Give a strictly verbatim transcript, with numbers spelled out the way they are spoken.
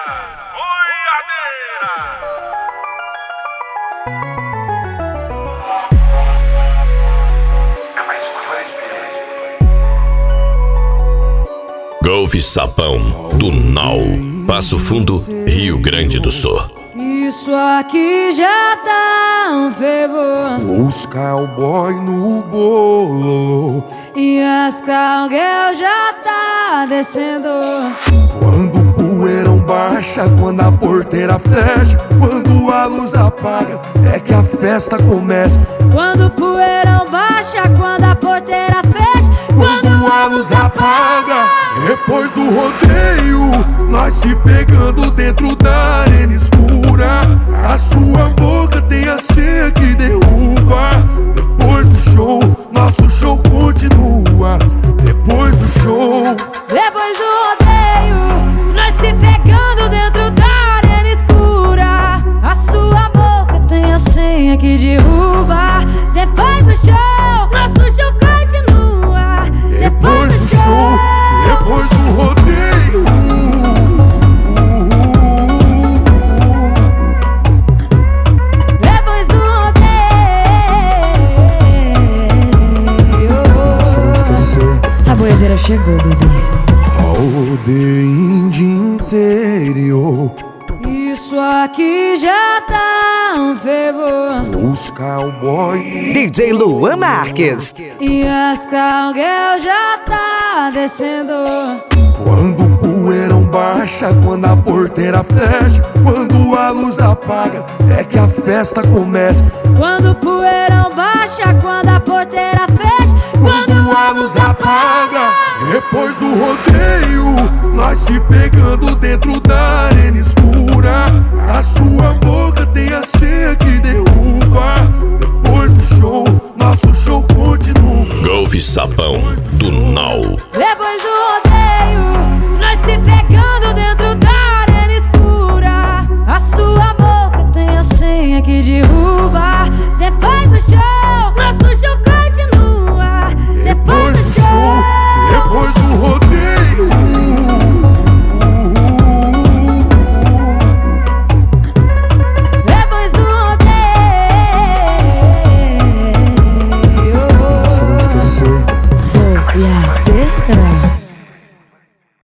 Golfe Sapão, do Nau, Passo Fundo, Rio Grande do Sul. Isso aqui já tá um fervor. Os cowboy no bolo E as cowgirl já tá descendo. Quando o poeirão baixa, quando a porteira fecha, quando a luz apaga, é que a festa começa. Quando o poeirão baixa, quando a porteira fecha, quando a luz apaga, depois do rodeio, nós se pegando dentro da arena escura. A sua boca tem a senha que derruba. Depois do show, nosso show continua. Depois do show, depois do rodeio, nós se pegando dentro da arena escura. A sua boca tem a senha que derruba. Depois do show, nosso show continua. Depois do show, depois do rodeio, depois do rodeio, se não esquecer, a boiadeira chegou, bebê. rodeio de interior. Isso aqui já tá um fervor. Os cowboy D J Luan Marques. E as cowgirl já tá descendo. Quando o poeirão baixa, quando a porteira fecha, quando a luz apaga, é que a festa começa. Quando o poeirão baixa, quando a porteira fecha, quando a luz apaga, depois do rodeio, nós se pegando dentro da arena escura. A sua boca tem a senha que derruba. Depois do show, nosso show continua. Golfe Sapão, do Nau. Depois do rodeio, nós se pegando dentro da arena escura. A sua boca tem a senha que derruba.